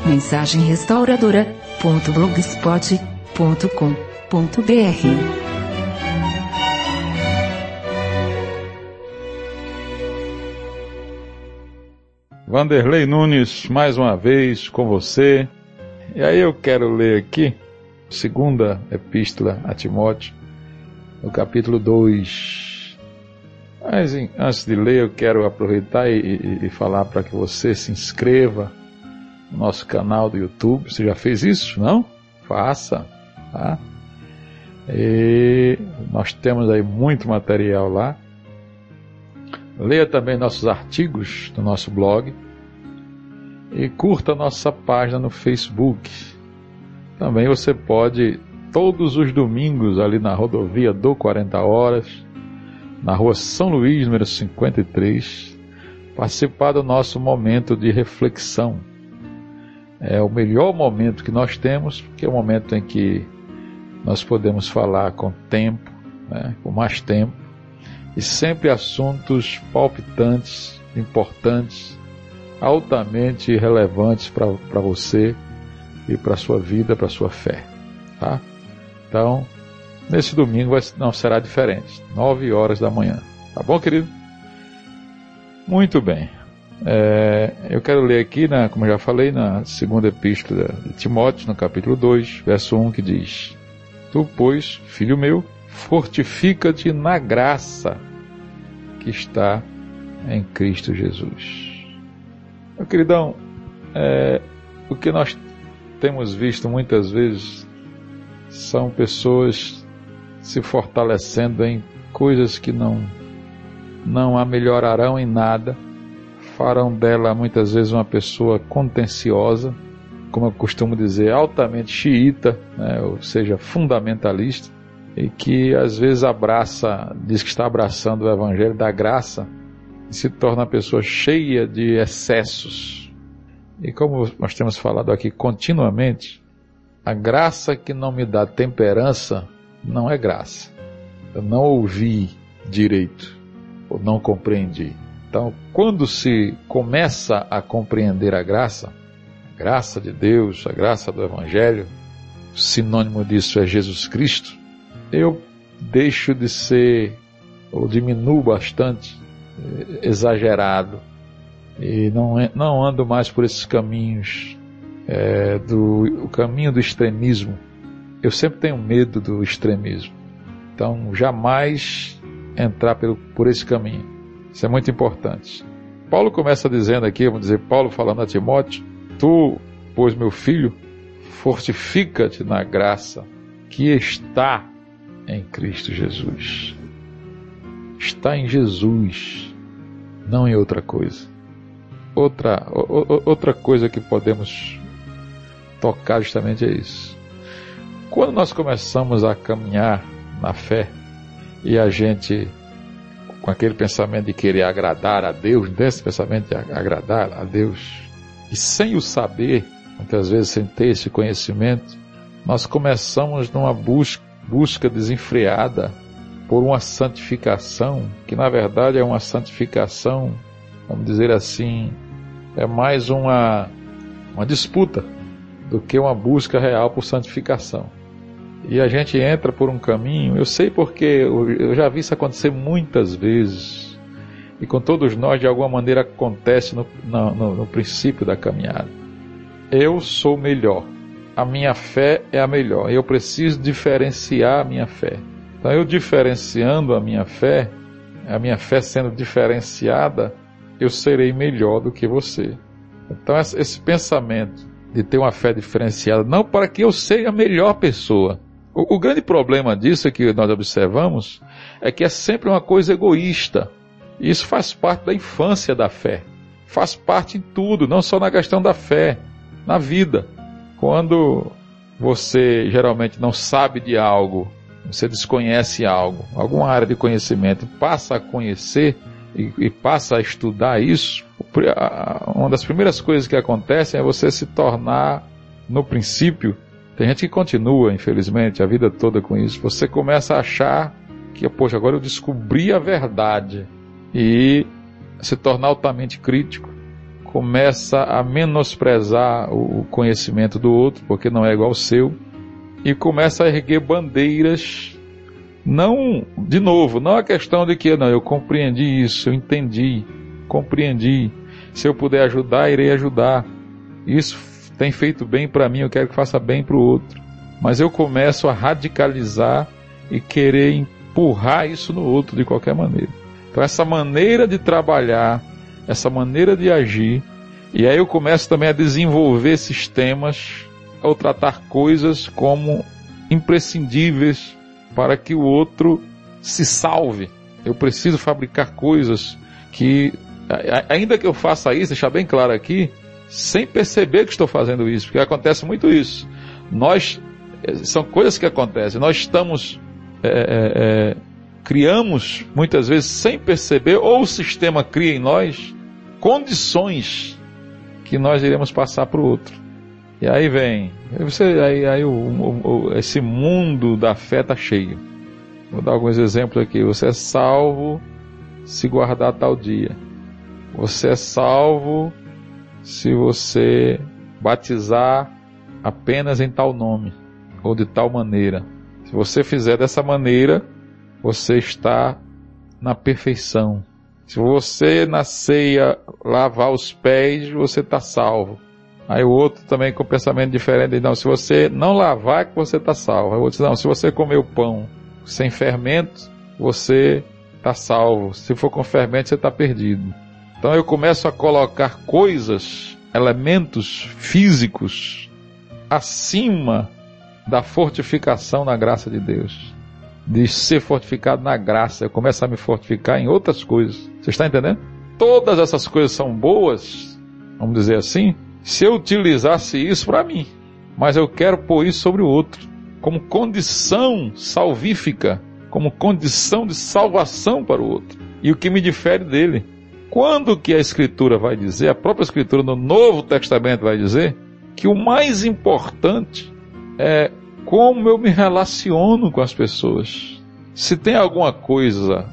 mensagemrestauradora.blogspot.com.br. Vanderlei Nunes, mais uma vez com você. E aí eu quero ler aqui, segunda epístola a Timóteo, no capítulo 2. Mas antes de ler, eu quero aproveitar e falar para que você se inscreva no nosso canal do YouTube. Você já fez isso? Não? Faça, tá? E nós temos aí muito material lá. Leia também nossos artigos no nosso blog e curta a nossa página no Facebook. Também você pode, todos os domingos, ali na rodovia do 40 Horas, na rua São Luís, número 53, participar do nosso momento de reflexão. É o melhor momento que nós temos, porque é o momento em que nós podemos falar com tempo, né, com mais tempo, e sempre assuntos palpitantes, importantes, altamente relevantes para você e para a sua vida, para a sua fé, tá? Então, nesse domingo não será diferente, 9 horas da manhã, tá bom, querido? Muito bem. Eu quero ler aqui, como eu já falei, na segunda epístola de Timóteo, no capítulo 2, verso 1, que diz: Tu, pois, filho meu, fortifica-te na graça que está em Cristo Jesus. Meu queridão, o que nós temos visto muitas vezes são pessoas se fortalecendo em coisas que não a melhorarão em nada, farão dela muitas vezes uma pessoa contenciosa, como eu costumo dizer, altamente xiita, né, ou seja, fundamentalista, e que às vezes diz que está abraçando o evangelho da graça e se torna uma pessoa cheia de excessos. E como nós temos falado aqui continuamente, a graça que não me dá temperança não é graça. Eu não ouvi direito, ou não compreendi. Então, quando se começa a compreender a graça de Deus, a graça do evangelho, o sinônimo disso é Jesus Cristo, eu deixo de ser, ou diminuo bastante, exagerado, e não ando mais por esses caminhos, o caminho do extremismo. Eu sempre tenho medo do extremismo, então jamais entrar por esse caminho. Isso é muito importante. Paulo começa dizendo aqui, vamos dizer, Paulo falando a Timóteo: Tu, pois, meu filho, fortifica-te na graça que está em Cristo Jesus. Está em Jesus, não em outra coisa. Outra coisa que podemos tocar justamente é isso. Quando nós começamos a caminhar na fé e a gente, com aquele pensamento de querer agradar a Deus, desse pensamento de agradar a Deus, e sem o saber, muitas vezes sem ter esse conhecimento, nós começamos numa busca desenfreada por uma santificação, que na verdade é uma santificação, vamos dizer assim, é mais uma disputa do que uma busca real por santificação. E a gente entra por um caminho, eu sei porque eu já vi isso acontecer muitas vezes, e com todos nós de alguma maneira acontece no princípio da caminhada. Eu sou melhor, a minha fé é a melhor, eu preciso diferenciar a minha fé. Então eu diferenciando a minha fé sendo diferenciada, eu serei melhor do que você. Então esse pensamento de ter uma fé diferenciada, não para que eu seja a melhor pessoa. O grande problema disso é que nós observamos, é que é sempre uma coisa egoísta. E isso faz parte da infância da fé. Faz parte em tudo, não só na questão da fé, na vida. Quando você geralmente não sabe de algo, você desconhece algo, alguma área de conhecimento, passa a conhecer e passa a estudar isso, uma das primeiras coisas que acontecem é você se tornar, no princípio, tem gente que continua, infelizmente, a vida toda com isso, você começa a achar que, poxa, agora eu descobri a verdade, e se tornar altamente crítico começa a menosprezar o conhecimento do outro, porque não é igual ao seu, e começa a erguer bandeiras. Não, de novo, não a questão de que, não, eu compreendi isso, eu entendi, compreendi, se eu puder ajudar, irei ajudar, isso tem feito bem para mim, eu quero que faça bem para o outro, mas eu começo a radicalizar e querer empurrar isso no outro de qualquer maneira. Então essa maneira de trabalhar, essa maneira de agir, e aí eu começo também a desenvolver sistemas ou tratar coisas como imprescindíveis para que o outro se salve. Eu preciso fabricar coisas que, ainda que eu faça isso, deixar bem claro aqui, sem perceber que estou fazendo isso, porque acontece muito isso. São coisas que acontecem, nós estamos, criamos muitas vezes sem perceber, ou o sistema cria em nós condições que nós iremos passar para o outro. E aí vem, esse mundo da fé está cheio. Vou dar alguns exemplos aqui. Você é salvo se guardar tal dia. Você é salvo se você batizar apenas em tal nome, ou de tal maneira. Se você fizer dessa maneira, você está na perfeição. Se você na ceia lavar os pés, você está salvo. Aí o outro também com pensamento diferente, não, se você não lavar é que você está salvo. Aí o outro diz, não, se você comer o pão sem fermento, você está salvo. Se for com fermento, você está perdido. Então eu começo a colocar coisas, elementos físicos, acima da fortificação na graça de Deus. De ser fortificado na graça, eu começo a me fortificar em outras coisas. Você está entendendo? Todas essas coisas são boas, vamos dizer assim, se eu utilizasse isso para mim, mas eu quero pôr isso sobre o outro, como condição salvífica, como condição de salvação para o outro, e o que me difere dele. Quando que a Escritura vai dizer, a própria Escritura no Novo Testamento vai dizer, que o mais importante é como eu me relaciono com as pessoas. Se tem alguma coisa,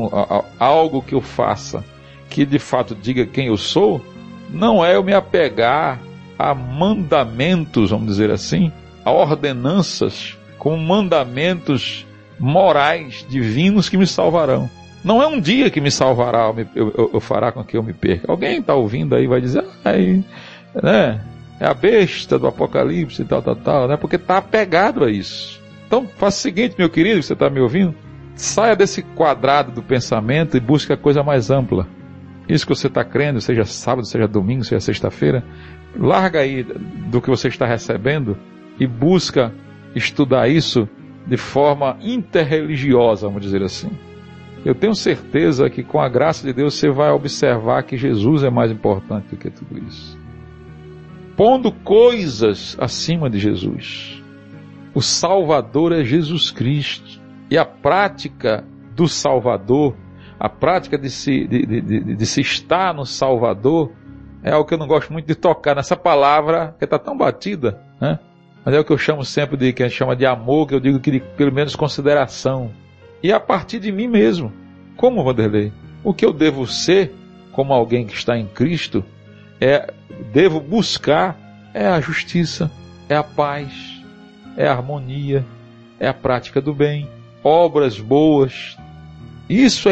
algo que eu faça, que de fato diga quem eu sou, não é eu me apegar a mandamentos, vamos dizer assim, a ordenanças, como mandamentos morais, divinos que me salvarão. Não é um dia que me salvará, eu fará com que eu me perca. Alguém está ouvindo aí vai dizer, né? É a besta do Apocalipse e tal, né? Porque está apegado a isso. Então faça o seguinte, meu querido, você está me ouvindo? Saia desse quadrado do pensamento e busque a coisa mais ampla. Isso que você está crendo, seja sábado, seja domingo, seja sexta-feira, larga aí do que você está recebendo e busca estudar isso de forma interreligiosa, vamos dizer assim. Eu tenho certeza que com a graça de Deus você vai observar que Jesus é mais importante do que tudo isso. Pondo coisas acima de Jesus. O Salvador é Jesus Cristo. E a prática do Salvador, a prática de se estar no Salvador, é algo que eu não gosto muito de tocar nessa palavra, que está tão batida, né? Mas é o que eu chamo sempre de, que a gente chama de amor, que eu digo que de, pelo menos, consideração. E a partir de mim mesmo. Como, Vanderlei? O que eu devo ser, como alguém que está em Cristo, devo buscar, é a justiça, é a paz, é a harmonia, é a prática do bem, obras boas. Isso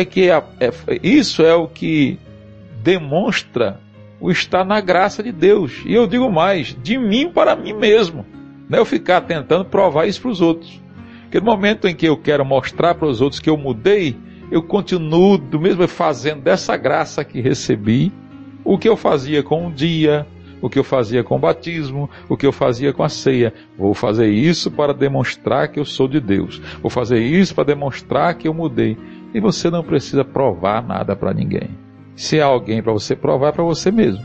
é o que demonstra o estar na graça de Deus. E eu digo mais, de mim para mim mesmo. Não é eu ficar tentando provar isso para os outros. Porque no momento em que eu quero mostrar para os outros que eu mudei, eu continuo do mesmo fazendo dessa graça que recebi, o que eu fazia com o dia, o que eu fazia com o batismo, o que eu fazia com a ceia. Vou fazer isso para demonstrar que eu sou de Deus. Vou fazer isso para demonstrar que eu mudei. E você não precisa provar nada para ninguém. Se há alguém para você provar, é para você mesmo.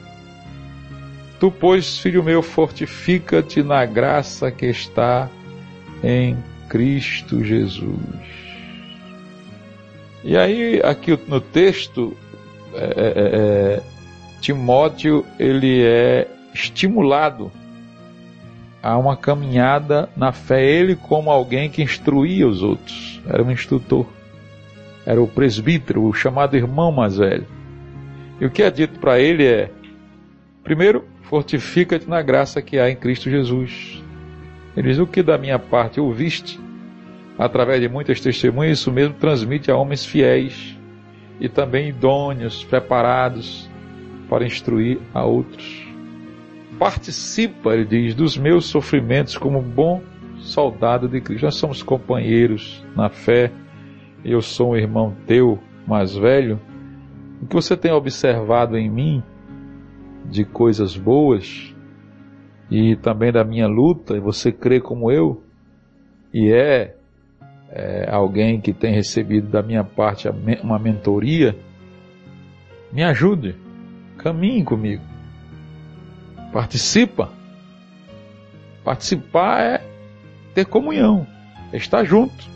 Tu, pois, filho meu, fortifica-te na graça que está em Cristo Jesus. E aí, aqui no texto, Timóteo, ele é estimulado a uma caminhada na fé. Ele como alguém que instruía os outros. Era um instrutor. Era o presbítero, o chamado irmão mais velho. E o que é dito para ele é, Primeiro, fortifica-te na graça que há em Cristo Jesus. Ele diz: o que da minha parte ouviste, através de muitas testemunhas, isso mesmo transmite a homens fiéis e também idôneos, preparados para instruir a outros. Participa, ele diz, dos meus sofrimentos como bom soldado de Cristo. Nós somos companheiros na fé. Eu sou um irmão teu mais velho. O que você tem observado em mim de coisas boas e também da minha luta, e você crê como eu, e é alguém que tem recebido da minha parte uma mentoria, me ajude, caminhe comigo, participa. Participar é ter comunhão, é estar junto.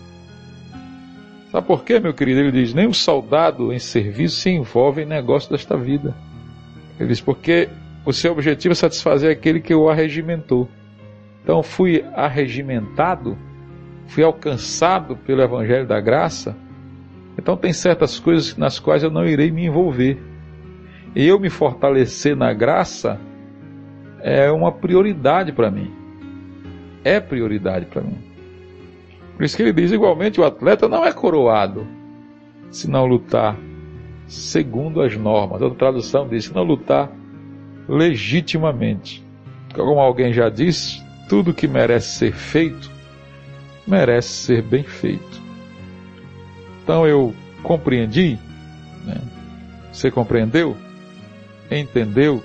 Sabe por quê, meu querido? Ele diz: nem o soldado em serviço se envolve em negócio desta vida. Ele diz: porque o seu objetivo é satisfazer aquele que o arregimentou. Então fui arregimentado, fui alcançado pelo Evangelho da Graça. Então tem certas coisas nas quais eu não irei me envolver. E eu me fortalecer na graça é uma prioridade para mim. É prioridade para mim. Por isso que ele diz: igualmente o atleta não é coroado se não lutar segundo as normas. Outra tradução diz: se não lutar legitimamente. Como alguém já disse, tudo que merece ser feito, merece ser bem feito. Então eu compreendi, né? Você compreendeu? Entendeu?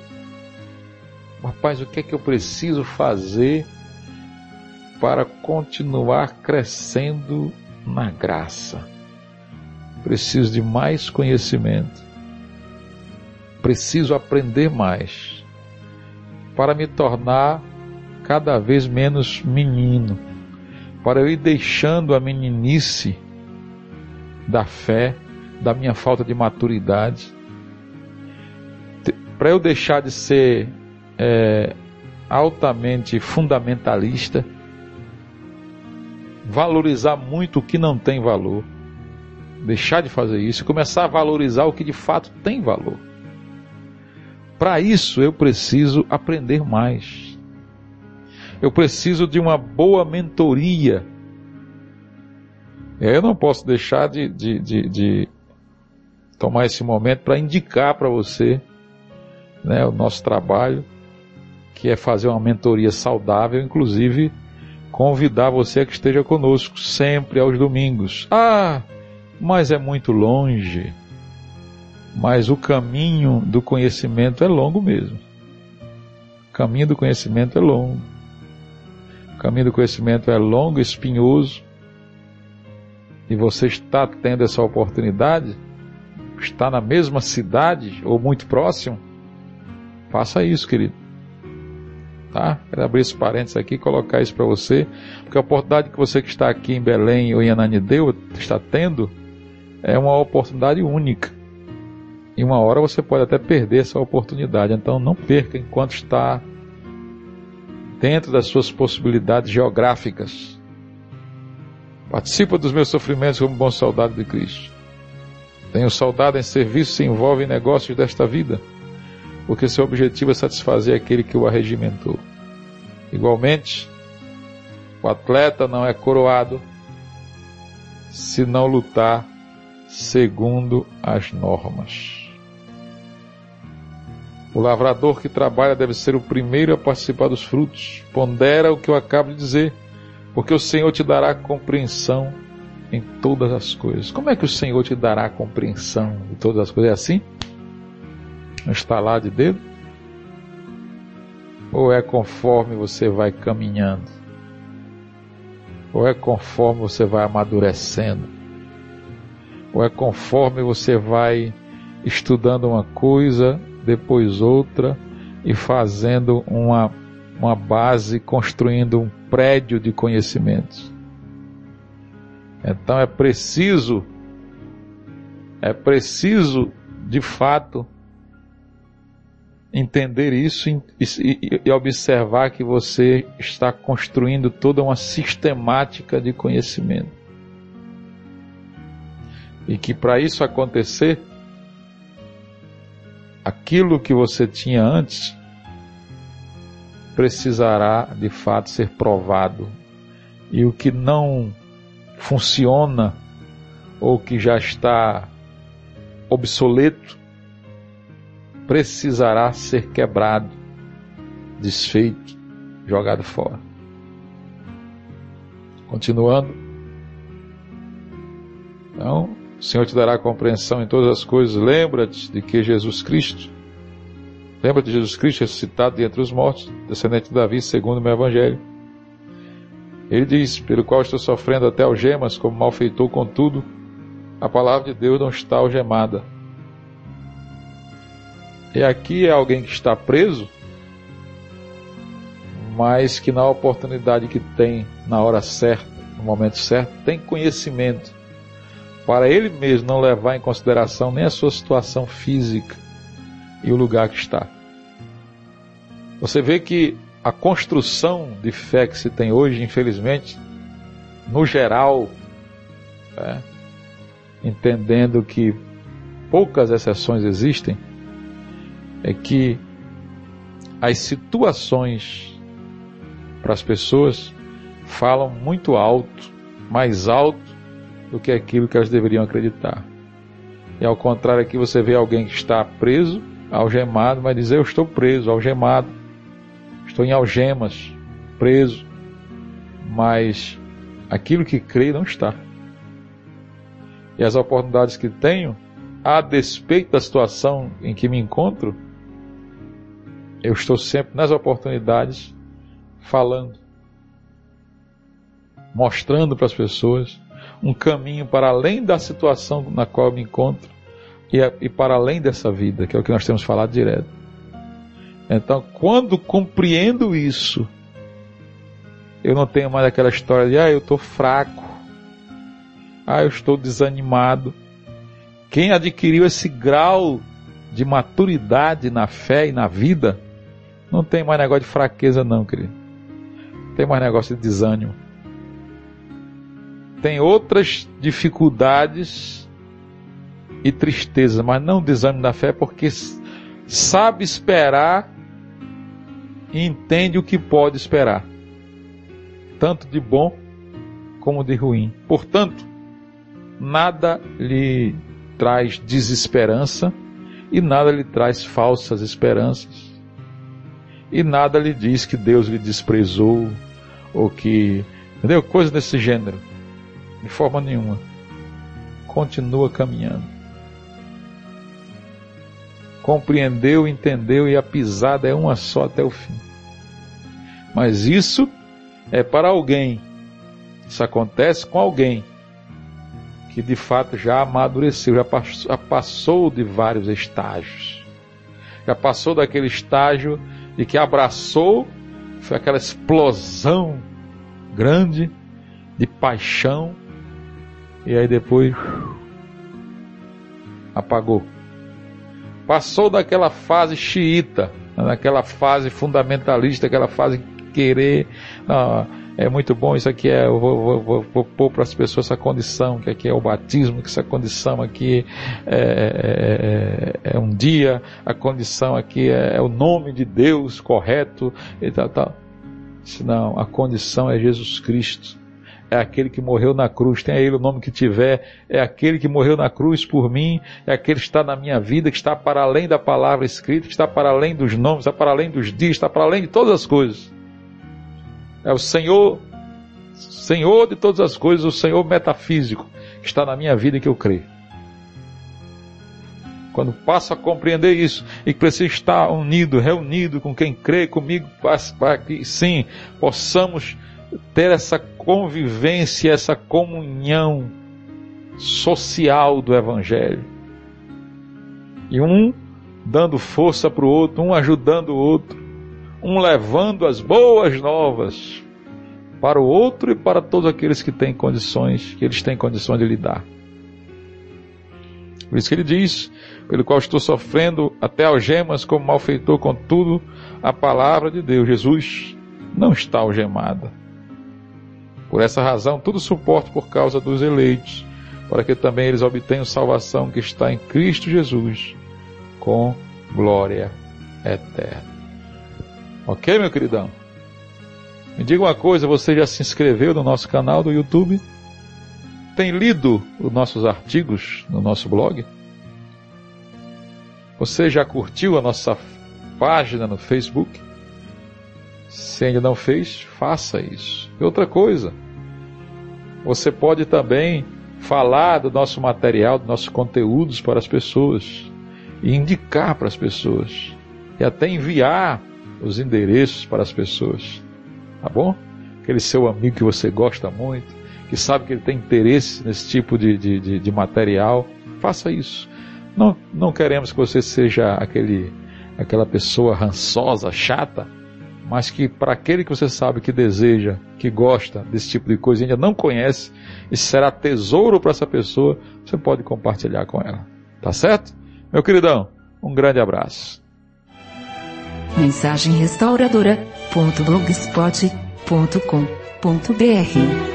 Rapaz, o que é que eu preciso fazer para continuar crescendo na graça? Preciso de mais conhecimento. Preciso aprender mais para me tornar cada vez menos menino, para eu ir deixando a meninice da fé, da minha falta de maturidade, para eu deixar de ser altamente fundamentalista, valorizar muito o que não tem valor, deixar de fazer isso e começar a valorizar o que de fato tem valor. Para isso eu preciso aprender mais. Eu preciso de uma boa mentoria. Eu não posso deixar de tomar esse momento para indicar para você, né, o nosso trabalho, que é fazer uma mentoria saudável, inclusive convidar você a que esteja conosco sempre aos domingos. Ah, mas é muito longe. Mas o caminho do conhecimento é longo mesmo. O caminho do conhecimento é longo. O caminho do conhecimento é longo, espinhoso. E você está tendo essa oportunidade, está na mesma cidade ou muito próximo, faça isso, querido. Tá? Quero abrir esse parênteses aqui e colocar isso para você, porque a oportunidade que você que está aqui em Belém ou em Ananindeua está tendo é uma oportunidade única. E uma hora você pode até perder essa oportunidade. Então não perca enquanto está dentro das suas possibilidades geográficas. Participa dos meus sofrimentos como bom soldado de Cristo. Tenho soldado em serviço, se envolve em negócios desta vida, porque seu objetivo é satisfazer aquele que o arregimentou. Igualmente, o atleta não é coroado se não lutar segundo as normas. O lavrador que trabalha deve ser o primeiro a participar dos frutos. Pondera o que eu acabo de dizer, porque o Senhor te dará compreensão em todas as coisas. Como é que o Senhor te dará compreensão em todas as coisas? É assim? Um estalar de dedo? Ou é conforme você vai caminhando? Ou é conforme você vai amadurecendo? Ou é conforme você vai estudando uma coisa, depois outra, e fazendo uma base, construindo um prédio de conhecimentos? Então é preciso de fato entender isso e observar que você está construindo toda uma sistemática de conhecimento. E que para isso acontecer, aquilo que você tinha antes precisará de fato ser provado. E o que não funciona, ou que já está obsoleto, precisará ser quebrado, desfeito, jogado fora. Continuando. Então, o Senhor te dará compreensão em todas as coisas. Lembra-te de que Jesus Cristo, lembra-te de Jesus Cristo ressuscitado de entre os mortos, descendente de Davi, segundo o meu evangelho. Ele diz: pelo qual estou sofrendo até algemas, como malfeitor, contudo, a palavra de Deus não está algemada. E aqui é alguém que está preso, mas que na oportunidade que tem, na hora certa, no momento certo, tem conhecimento, para ele mesmo não levar em consideração nem a sua situação física e o lugar que está. Você vê que a construção de fé que se tem hoje, infelizmente, no geral, entendendo que poucas exceções existem, é que as situações para as pessoas falam muito alto, mais alto do que aquilo que elas deveriam acreditar. E ao contrário, aqui você vê alguém que está preso, algemado, mas diz: eu estou preso, algemado, estou em algemas, preso, mas aquilo que creio não está. E as oportunidades que tenho, a despeito da situação em que me encontro, eu estou sempre nas oportunidades falando, mostrando para as pessoas um caminho para além da situação na qual eu me encontro e para além dessa vida, que é o que nós temos falado direto. Então, quando compreendo isso, eu não tenho mais aquela história de: eu estou fraco, eu estou desanimado. Quem adquiriu esse grau de maturidade na fé e na vida, não tem mais negócio de fraqueza não, querido. Não tem mais negócio de desânimo. Tem outras dificuldades e tristezas, mas não desânimo da fé, porque sabe esperar e entende o que pode esperar, tanto de bom como de ruim. Portanto, nada lhe traz desesperança e nada lhe traz falsas esperanças e nada lhe diz que Deus lhe desprezou ou que, entendeu? Coisa desse gênero. De forma nenhuma. Continua caminhando. Compreendeu, entendeu, e a pisada é uma só até o fim. Mas isso é para alguém. Isso acontece com alguém que de fato já amadureceu, já passou de vários estágios. Já passou daquele estágio de que abraçou, foi aquela explosão grande de paixão, e aí depois apagou. Passou daquela fase xiita, daquela fase fundamentalista, aquela fase querer, é muito bom isso aqui, eu vou pôr para as pessoas essa condição, que aqui é o batismo, que essa condição aqui é um dia, a condição aqui é o nome de Deus correto, e tal. Não, a condição é Jesus Cristo. É aquele que morreu na cruz, tenha ele o nome que tiver, é aquele que morreu na cruz por mim, é aquele que está na minha vida, que está para além da palavra escrita, que está para além dos nomes, está para além dos dias, está para além de todas as coisas. É o Senhor de todas as coisas, o Senhor metafísico, que está na minha vida e que eu creio. Quando passo a compreender isso, e que preciso estar unido, reunido com quem crê comigo, para que sim, possamos ter essa convivência, essa comunhão social do Evangelho. E um dando força para o outro, um ajudando o outro, um levando as boas novas para o outro e para todos aqueles que têm condições, que eles têm condições de lidar. Por isso que ele diz: pelo qual estou sofrendo até algemas como malfeitor, contudo a palavra de Deus, Jesus, não está algemada. Por essa razão, tudo suporto por causa dos eleitos, para que também eles obtenham salvação que está em Cristo Jesus, com glória eterna. Ok, meu queridão? Me diga uma coisa, você já se inscreveu no nosso canal do YouTube? Tem lido os nossos artigos no nosso blog? Você já curtiu a nossa página no Facebook? Se ainda não fez, faça isso. E outra coisa, você pode também falar do nosso material, dos nossos conteúdos para as pessoas, e indicar para as pessoas, e até enviar os endereços para as pessoas, tá bom? Aquele seu amigo que você gosta muito, que sabe que ele tem interesse nesse tipo de material, faça isso. Não queremos que você seja aquela pessoa rançosa, chata, mas que para aquele que você sabe que deseja, que gosta desse tipo de coisa e ainda não conhece, e será tesouro para essa pessoa, você pode compartilhar com ela. Tá certo? Meu queridão, um grande abraço. Mensagemrestauradora.blogspot.com.br